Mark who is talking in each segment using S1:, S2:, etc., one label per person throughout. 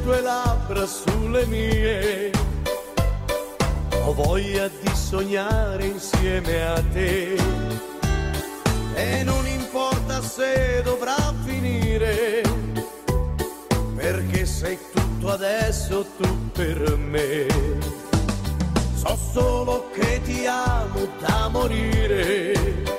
S1: tue labbra sulle mie, ho voglia di sognare insieme a te. E non importa se dovrà finire, perché sei tutto adesso tu per me. So solo che ti amo da morire,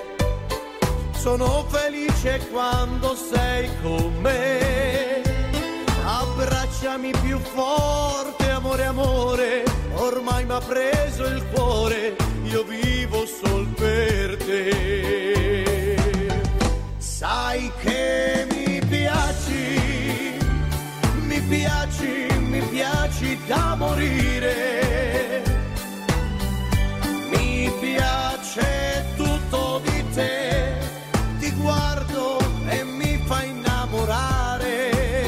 S1: sono felice quando sei con me. Abbracciami più forte, amore, amore, ormai m'ha preso il cuore, io vivo sol per te. Sai che mi piaci, mi piaci, mi piaci da morire. Mi piace tutto di te, ti guardo e mi fa innamorare.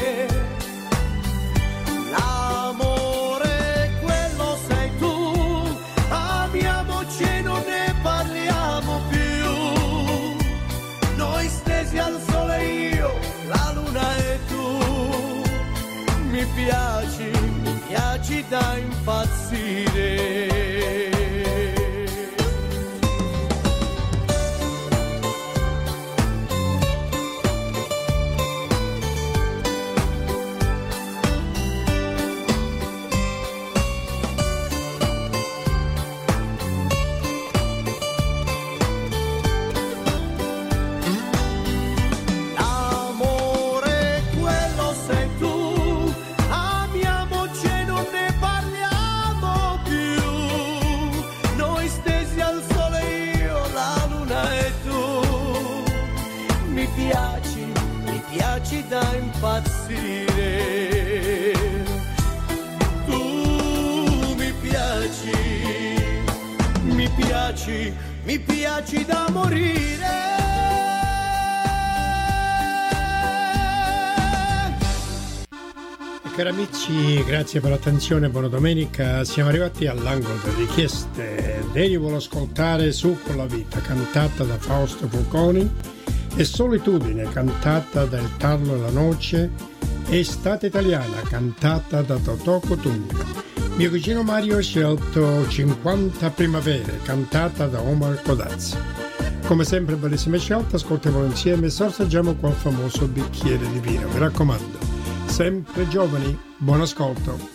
S1: L'amore, quello sei tu, amiamoci e non ne parliamo più. Noi stesi al sole io, la luna e tu. Mi piaci da impazzire. Mi piaci da impazzire. Tu mi piaci da morire.
S2: Cari amici, grazie per l'attenzione, buona domenica. Siamo arrivati all'angolo delle richieste. Lei vuole ascoltare Su con la vita, cantata da Fausto Fulconi, e Solitudine, cantata da Il Tarlo e la Noce, Estate Italiana, cantata da Totò Cotugno. Mio cugino Mario ha scelto 50 Primavere, cantata da Omar Codazzi. Come sempre bellissime scelte, ascoltiamo insieme e sorseggiamo quel famoso bicchiere di vino. Mi raccomando, sempre giovani, buon ascolto.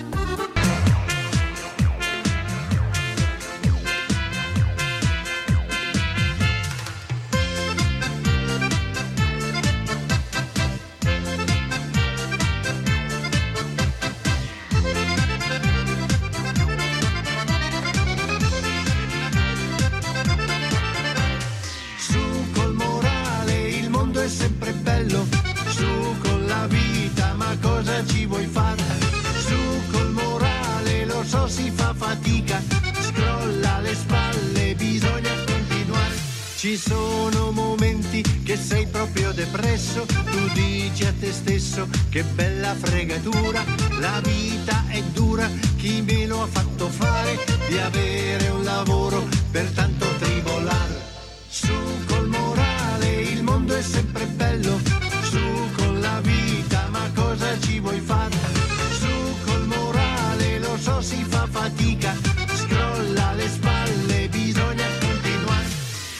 S3: Ci sono momenti che sei proprio depresso, tu dici a te stesso che bella fregatura, la vita è dura, chi me lo ha fatto fare di avere un lavoro per tanto tribolare. Su col morale, il mondo è sempre bello, su con la vita, ma cosa ci vuoi fare? Su col morale, lo so si fa fatica, scrolla le spalle, bisogna continuare.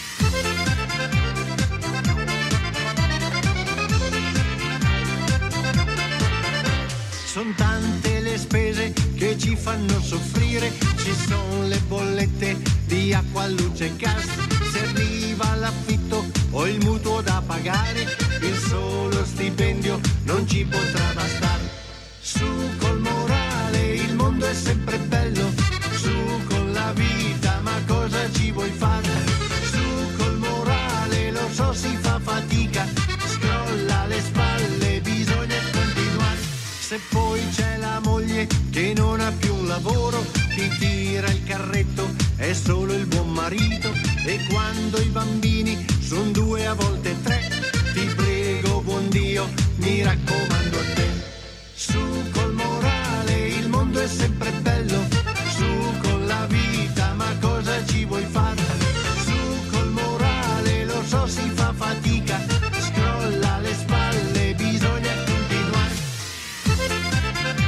S3: Sono tante le spese che ci fanno soffrire, ci sono le bollette di acqua, luce e gas, se arriva l'affitto o il mutuo da pagare, il solo stipendio non ci potrà bastare. Su col morale, il mondo è sempre bello, su con la vita, ma cosa ci vuoi fare? Su col morale, lo so si fa fatica, scrolla le spalle, bisogna continuare. Se poi c'è la moglie che non ha più un lavoro, ti tira il carretto, è solo il buon marito, e quando i bambini son 2 a volte 3, ti prego buon Dio, mi raccomando a te. Su col morale, il mondo è sempre bello, su con la vita, ma cosa ci vuoi fare? Su col morale, lo so si fa fatica, scrolla le spalle, bisogna continuare.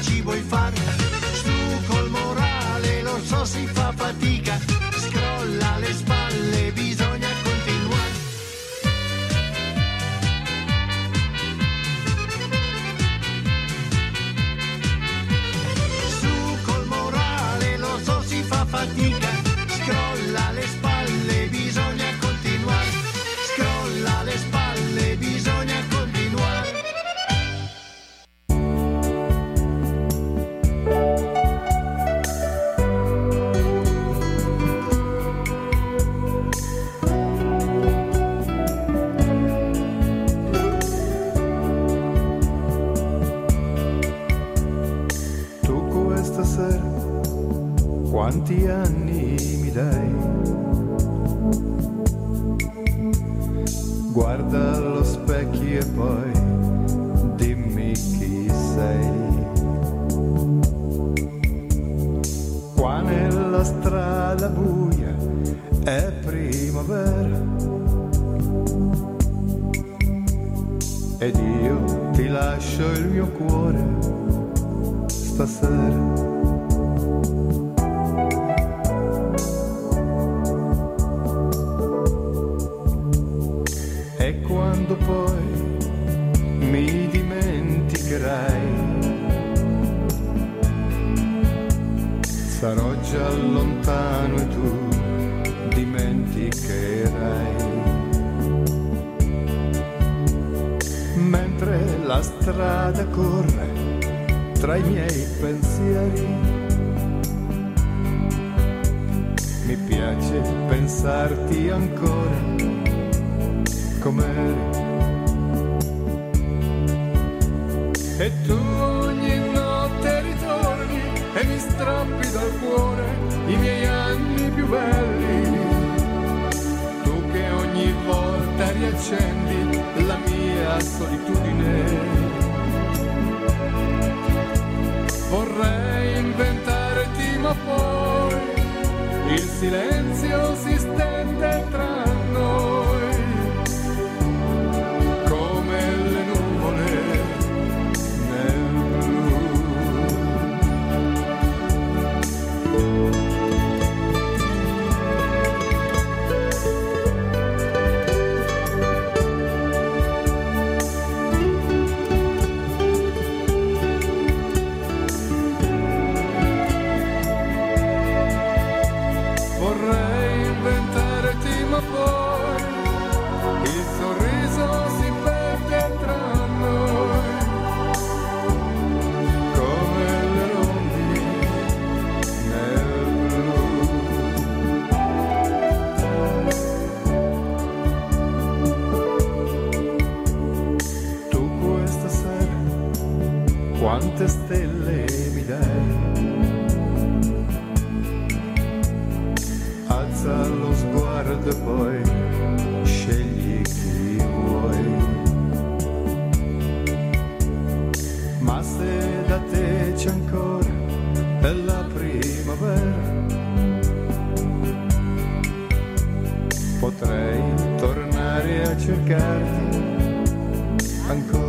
S3: ci vuoi far? Su col morale, lo so si fa fatica, scrolla le spalle, bisogna continuare. Su col morale, lo so si fa fatica, scrolla le spalle, bisogna continuare. Scrolla le spalle, bisogna continuare.
S4: Tu questa sera quanti anni mi dai? Guarda allo specchio e poi dimmi chi sei. Qua nella strada buia è primavera ed io ti lascio il mio cuore stasera. E quando poi mi dimenticherai, sarò già lontano e tu dimenticherai. Mentre la strada corre tra i miei pensieri, mi piace pensarti ancora com'eri. E tu ogni notte ritorni e mi strappi dal cuore i miei anni più belli. Tu che ogni volta riaccendi la mia solitudine. Vorrei inventarti ma poi il silenzio si stende tra noi. Quante stelle mi dai? Alza lo sguardo e poi scegli chi vuoi. Ma se da te c'è ancora la primavera, potrei tornare a cercarti ancora.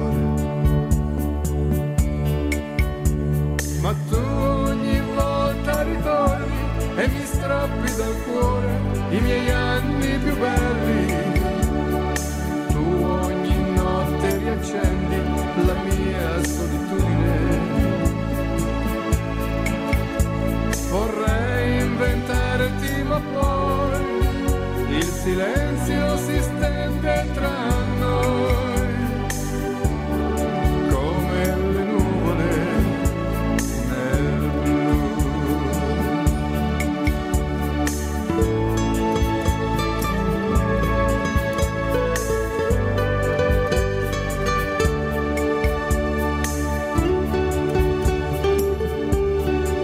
S4: Ma tu ogni volta ritorni e mi strappi dal cuore i miei anni più belli. Tu ogni notte riaccendi la mia solitudine. Vorrei inventarti ma poi il silenzio si stende tra noi.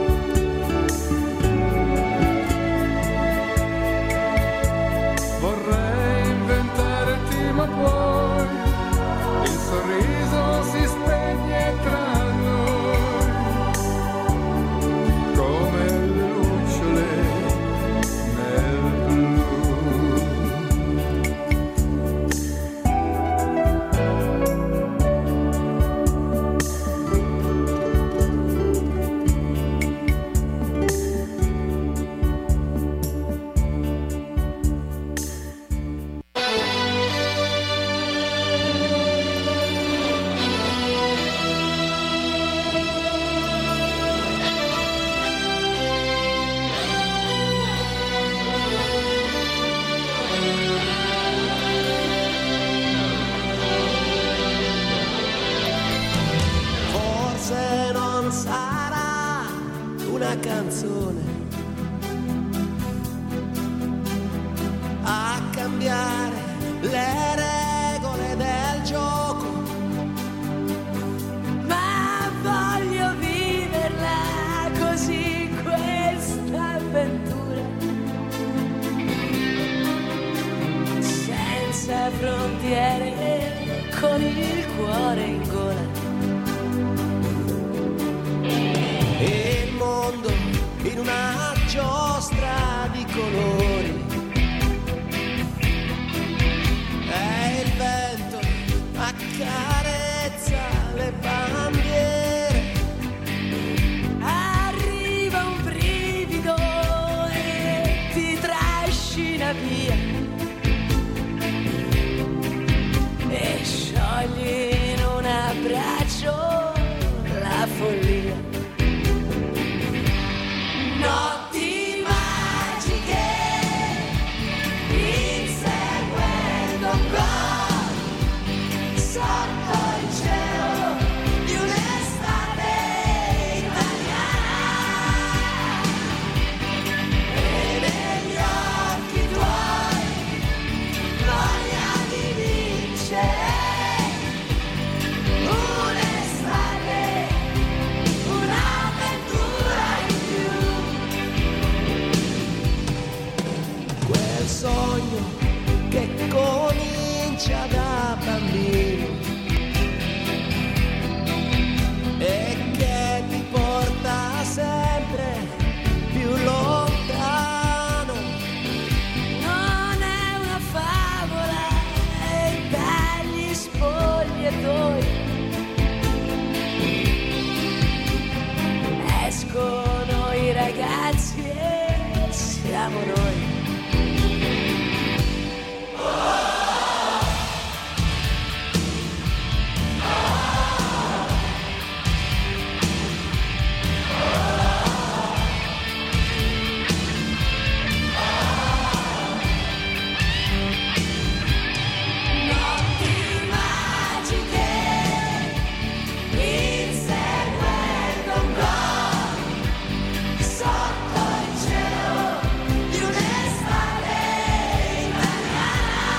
S4: Vorrei
S1: una canzone a cambiare le regole del gioco,
S5: ma voglio viverla così questa avventura, senza frontiere, con il cuore in gola.
S1: E il mondo in una giostra di colori, e il vento accarezza le bandiere.
S5: Arriva un brivido e ti trascina via e sciogli in un abbraccio la follia. Notti magiche, inseguendo un gol sotto il cielo di un'estate italiana, e negli occhi tuoi voglia di vincere un'estate, un'avventura in più.
S1: Quel sogno che comincia da bambino e che ti porta sempre più lontano.
S5: Non è una favola e dagli spogliatoi escono i ragazzi e siamo noi. Notti magiche, inseguendo un gol sotto il cielo di un'estate italiana,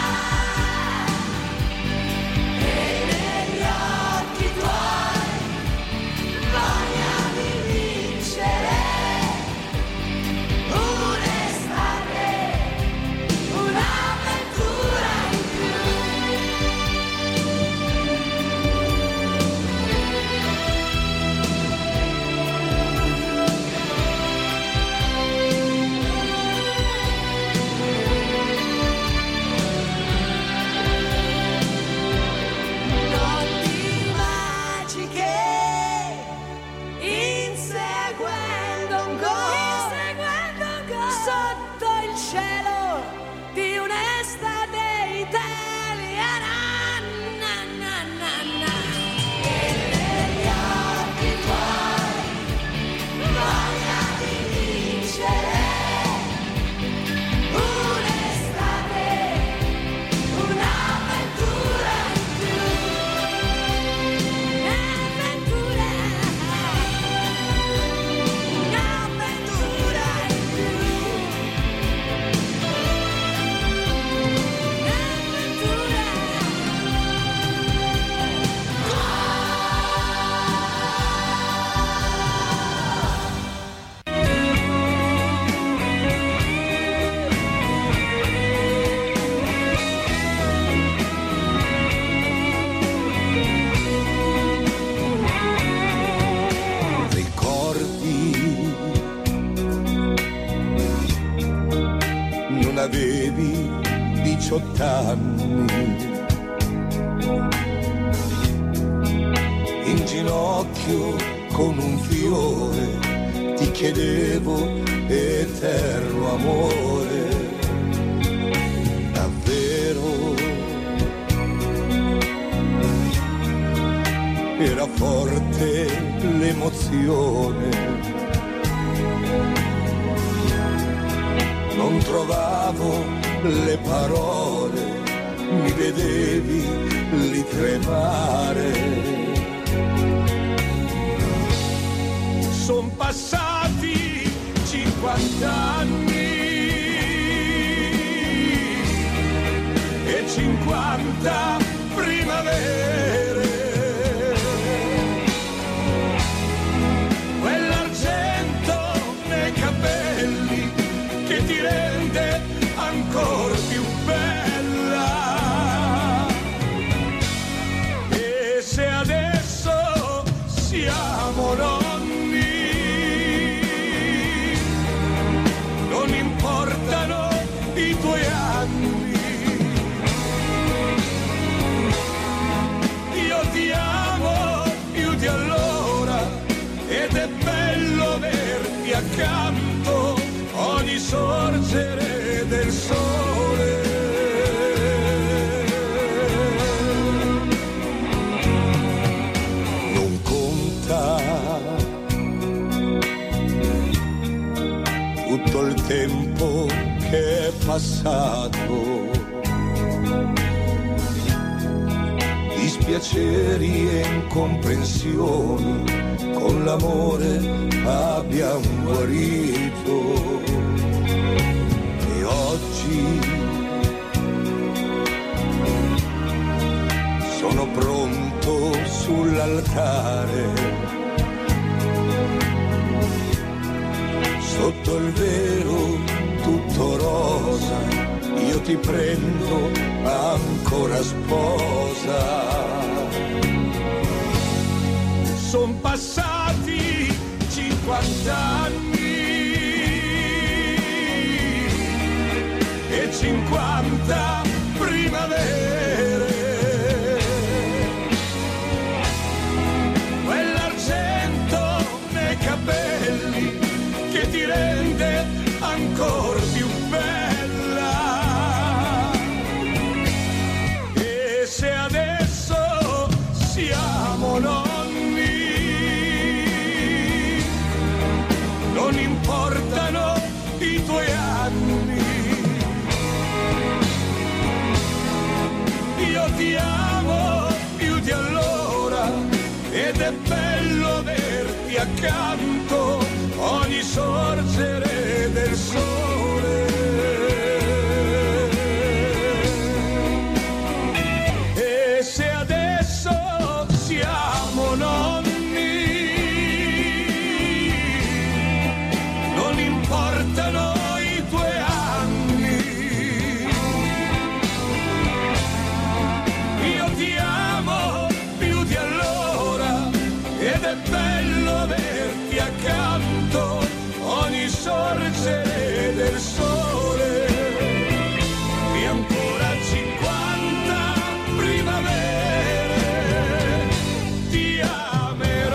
S5: e negli occhi tuoi voglia di vincere un'estate, un'avventura in più. Notti magiche, inseguendo un gol sotto il cielo di un'estate italiana. Na, na, na, na. E negli occhi tuoi voglia di vincere un'estate, un'avventura in più. Un'avventura in
S1: Ricordi, non avevi 18 anni, in ginocchio con un fiore ti chiedevo eterno amore. Davvero era forte l'emozione, non trovavo le parole, mi vedevi lì tremare. Son passati 50 anni e 50 primavere, quell'argento nei capelli che ti rende ancora più bella. E se adesso siamo nonni, non importano i tuoi anni, io ti amo più di allora ed è bello averti accanto ogni sorgere del sole. Non conta tutto il tempo che è passato, dispiaceri e incomprensioni con l'amore abbiamo guarito. E oggi sono pronto sull'altare, sotto il velo tutto rosa, io ti prendo ancora sposa. Son passati 50 anni e 50 primavere, quell'argento nei capelli che ti rende ancora più bella. E se adesso siamo nonni, non importano i tuoi anni, io ti amo più di allora ed è bello averti accanto ogni sorgere del sole. E se adesso siamo nonni, non importano i tuoi anni, io ti amo più di allora ed è bello averti accanto ogni sorgere del sole. E ancora 50 primavere ti amerò.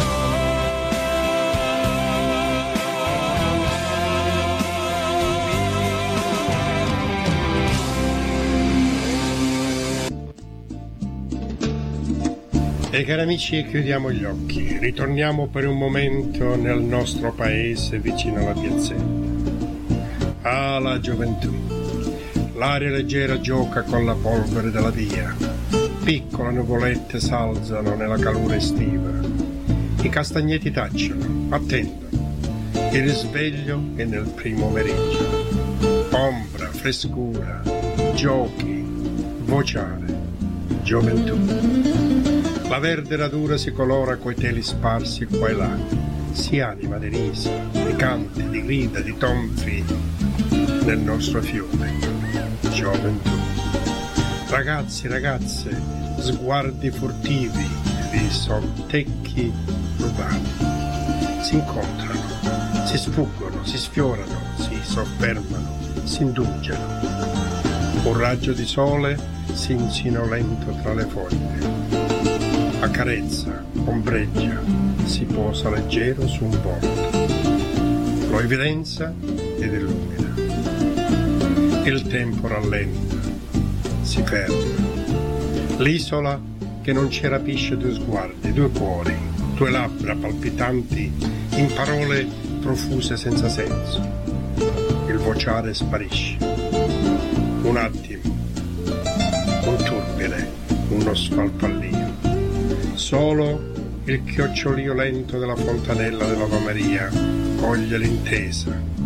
S2: E cari amici, chiudiamo gli occhi, ritorniamo per un momento nel nostro paese vicino alla piazzetta. Ah, la gioventù, l'aria leggera gioca con la polvere della via, piccole nuvolette s'alzano nella calura estiva, i castagneti tacciono, attendono, il risveglio è nel primo meriggio, ombra, frescura, giochi, vociare, gioventù. La verde radura si colora coi teli sparsi qua e là, si anima di risa, di canti, di grida, di tonfi nel nostro fiume. Gioventù. Ragazzi, ragazze, sguardi furtivi, di sottecchi rubati. Si incontrano, si sfuggono, si sfiorano, si soffermano, si indugiano. Un raggio di sole si insinua lento tra le foglie. Accarezza, ombreggia, si posa leggero su un volto, lo evidenzia ed illumina. Il tempo rallenta, si ferma. L'isola che non ci rapisce due sguardi, due cuori, due labbra palpitanti in parole profuse senza senso. Il vociare sparisce. Un attimo, un turbine, uno sfalfallio. Solo il chiocciolio lento della fontanella dell'Ave Maria coglie l'intesa,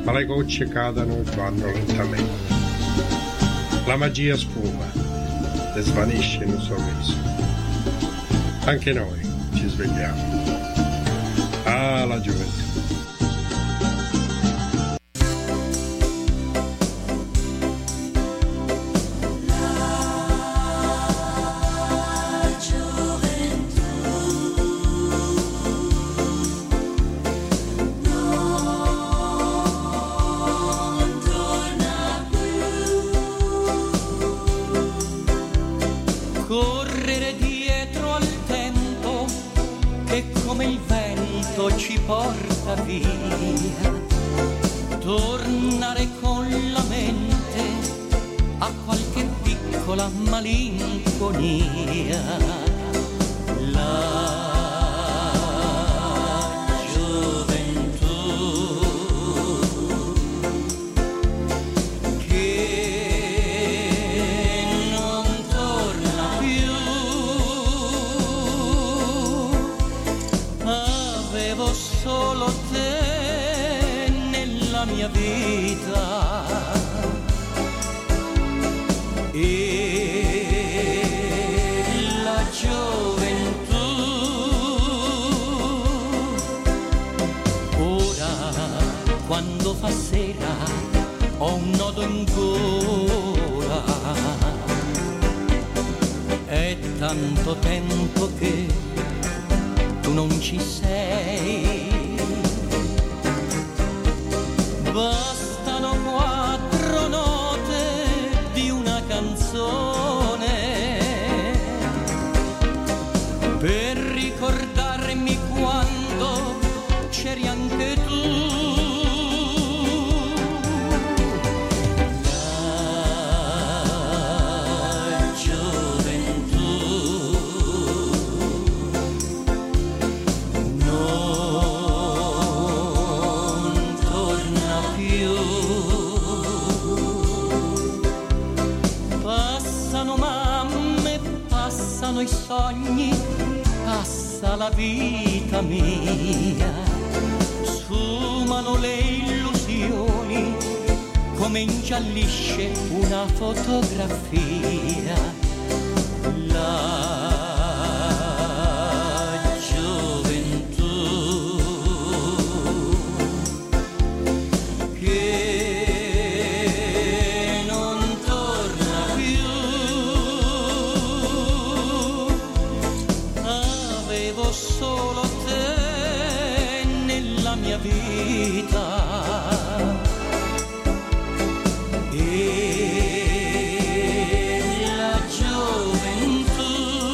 S2: ma le gocce cadono e vanno lentamente. La magia sfuma e svanisce in un sorriso. Anche noi ci svegliamo. Ah, la gioventù.
S6: Correre dietro al tempo che come il vento ci porta via, tornare con la mente a qualche piccola malinconia. La gioventù che non torna più. Avevo solo te nella mia vita e la gioventù. Ora quando fa sera ho un nodo in gola, è tanto tempo che tu non ci sei. Bastano 4 note di una canzone per ricordarmi quando c'eri anche tu. La gioventù non torna più. Passano mamme, passano i sogni, passa la vita mia, sfumano le illusioni come ingiallisce una fotografia. La gioventù che non torna più. Avevo solo te nella mia vita e la gioventù.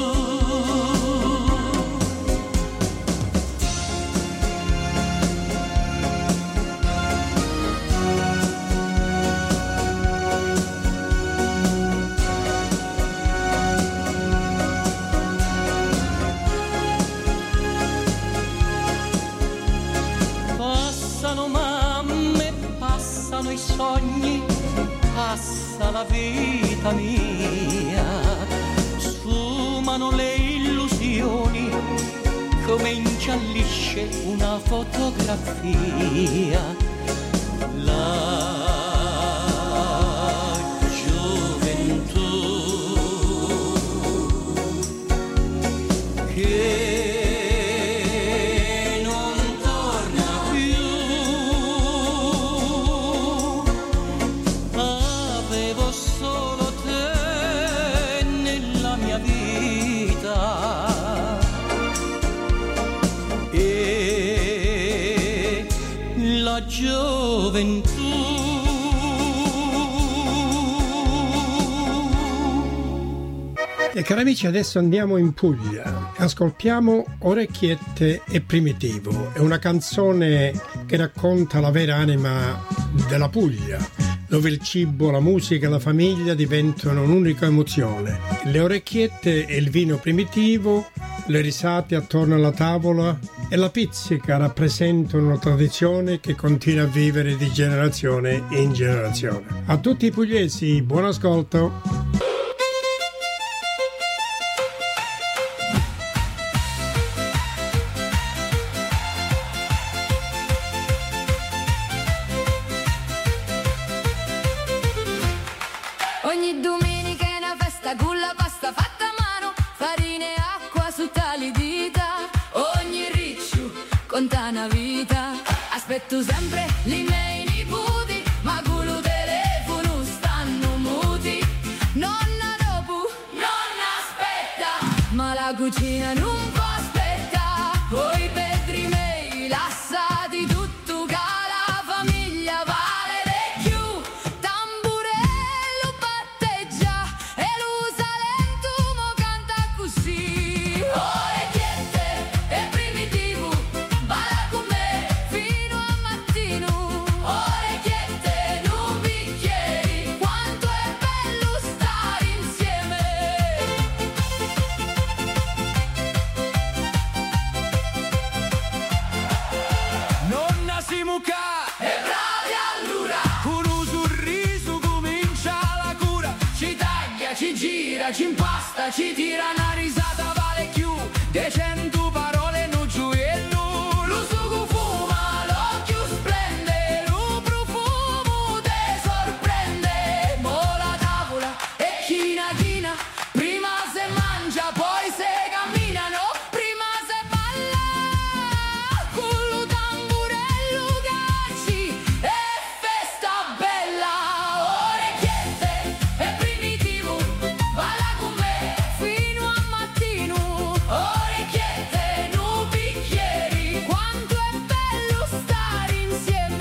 S6: Passano mamme, passano i sogni, passa la vita mia, sfumano le illusioni come ingiallisce una fotografia. La gioventù che non torna più. Avevo solo te nella mia vita e la gioventù.
S2: E cari amici, adesso andiamo in Puglia. Ascoltiamo Orecchiette e Primitivo. È una canzone che racconta la vera anima della Puglia, dove il cibo, la musica e la famiglia diventano un'unica emozione. Le orecchiette e il vino primitivo, le risate attorno alla tavola e la pizzica rappresentano una tradizione che continua a vivere di generazione in generazione. A tutti i pugliesi, buon ascolto!
S5: conta una vita. Aspetto sempre li miei nipoti, ma con lo telefono stanno muti. Nonna dopo, nonna aspetta, ma la cucina non può aspettare. Poi Petri miei lassati tutto che la famiglia vale le più. Tamburello batteggia e lo Salento mo canta così. Orecchiette e primitivo, balla con me fino a mattino. Orecchiette, non bicchieri, quanto è bello stare insieme.
S6: Nonna si mucca
S5: E bravi allora,
S6: con un sorriso comincia la cura.
S5: ci taglia, ci gira, ci impasta, ci tira una risata, vale più de 100 parole no gioiello. Lo sugo fuma, l'occhio splende, lo profumo te sorprende. Mo la tavola è china china, prima se mangia, poi se cammina, no? Prima se balla, con lo tamburello cacci, è festa bella. Orecchiette e primitivo, balla con me fino a mattino. Orecchiette, no bicchieri, quanto è bello stare insieme.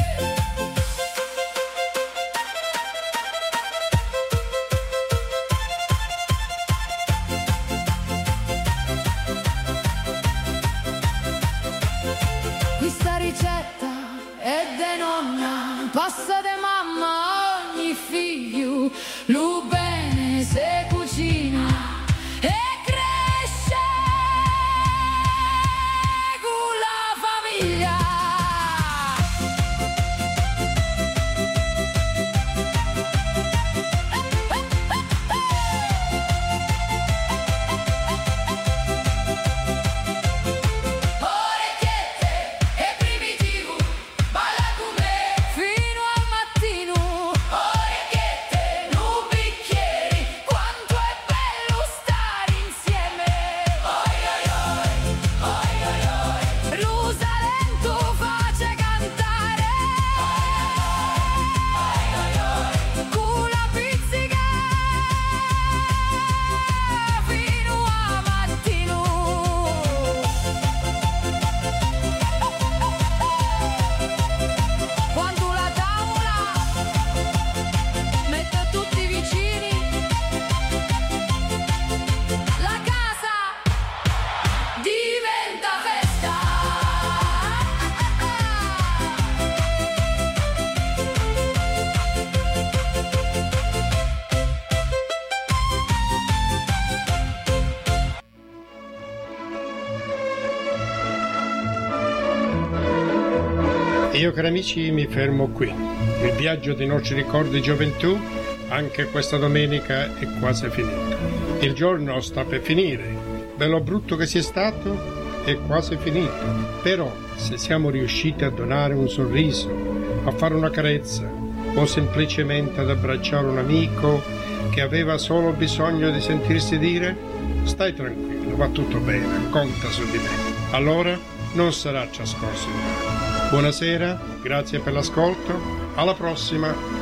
S5: Questa ricetta è de nonna, passa de mamma a ogni figlio. Lo bene se cucina e cresce con la famiglia. Orecchiette e primitivo, balla con me fino al mattino. Orecchiette, no bicchieri, quanto è bello stare insieme. Oi oi oi, oi oi oi, lo Salento face cantare. Oi oi oi, con la pizzica fino a mattino. Quando la tavola mette tutti vicini, la casa diventa festa.
S2: Io, cari amici, mi fermo qui. Il viaggio dei nostri ricordi di gioventù, anche questa domenica, è quasi finito. Il giorno sta per finire. Bello brutto che sia stato, è quasi finito. Però, se siamo riusciti a donare un sorriso, a fare una carezza, o semplicemente ad abbracciare un amico che aveva solo bisogno di sentirsi dire «Stai tranquillo, va tutto bene, conta su di me». Allora non sarà trascorso in vano. Buonasera, grazie per l'ascolto, alla prossima.